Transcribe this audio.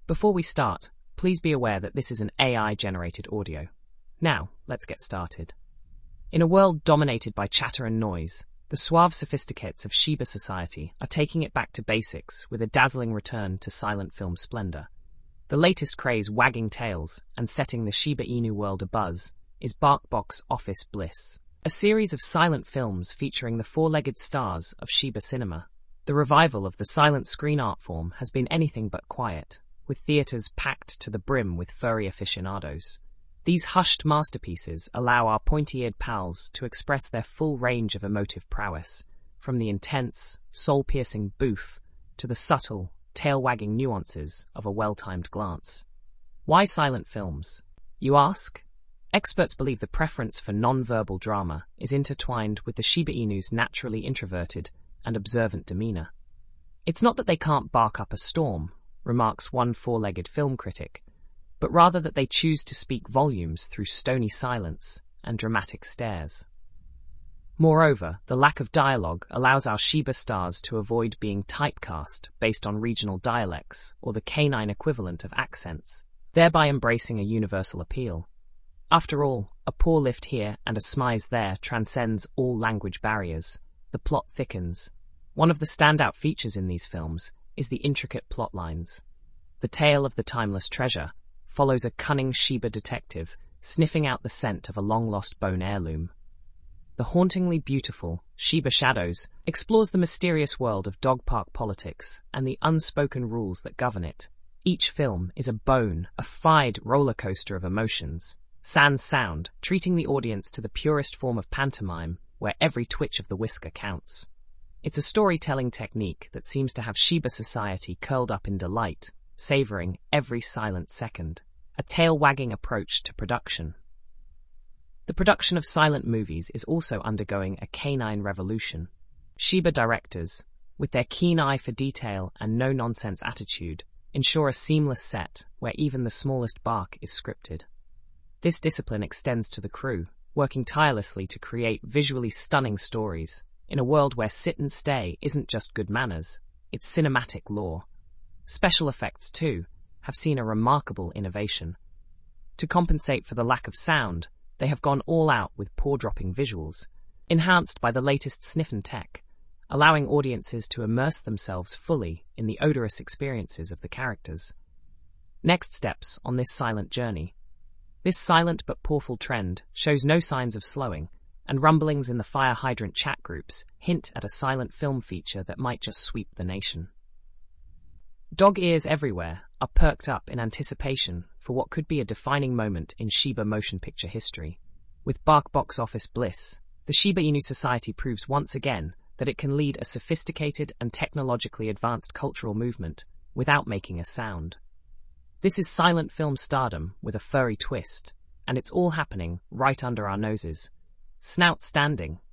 Before we start, please be aware that this is an AI-generated audio. Now, let's get started. In a world dominated by chatter and noise, the suave sophisticates of Shiba Society are taking it back to basics with a dazzling return to silent film splendor. The latest craze wagging tails and setting the Shiba Inu world abuzz is BarkBox Office Bliss, a series of silent films featuring the four-legged stars of Shiba cinema. The revival of the silent screen art form has been anything but quiet, with theaters packed to the brim with furry aficionados. These hushed masterpieces allow our pointy-eared pals to express their full range of emotive prowess, from the intense, soul-piercing boof to the subtle, tail-wagging nuances of a well-timed glance. Why silent films, you ask? Experts believe the preference for non-verbal drama is intertwined with the Shiba Inu's naturally introverted and observant demeanor. It's not that they can't bark up a storm, remarks one four-legged film critic, but rather that they choose to speak volumes through stony silence and dramatic stares. Moreover, the lack of dialogue allows our Shiba stars to avoid being typecast based on regional dialects or the canine equivalent of accents, thereby embracing a universal appeal. After all, a paw lift here and a smize there transcends all language barriers. The plot thickens. One of the standout features in these films is the intricate plot lines. The tale of the timeless treasure follows a cunning Shiba detective sniffing out the scent of a long-lost bone heirloom. The hauntingly beautiful Shiba Shadows explores the mysterious world of dog park politics and the unspoken rules that govern it. Each film is a fide roller coaster of emotions, sans sound, treating the audience to the purest form of pantomime where every twitch of the whisker counts. It's a storytelling technique that seems to have Shiba Society curled up in delight, savoring every silent second, a tail-wagging approach to production. The production of silent movies is also undergoing a canine revolution. Shiba directors, with their keen eye for detail and no-nonsense attitude, ensure a seamless set where even the smallest bark is scripted. This discipline extends to the crew, working tirelessly to create visually stunning stories, in a world where sit and stay isn't just good manners, it's cinematic law. Special effects, too, have seen a remarkable innovation. To compensate for the lack of sound, they have gone all out with paw-dropping visuals, enhanced by the latest sniffin' tech, allowing audiences to immerse themselves fully in the odorous experiences of the characters. Next steps on this silent journey. This silent but pawful trend shows no signs of slowing, and rumblings in the fire hydrant chat groups hint at a silent film feature that might just sweep the nation. Dog ears everywhere are perked up in anticipation for what could be a defining moment in Shiba motion picture history. With BarkBox Office Bliss, the Shiba Inu Society proves once again that it can lead a sophisticated and technologically advanced cultural movement without making a sound. This is silent film stardom with a furry twist, and it's all happening right under our noses. Snout standing,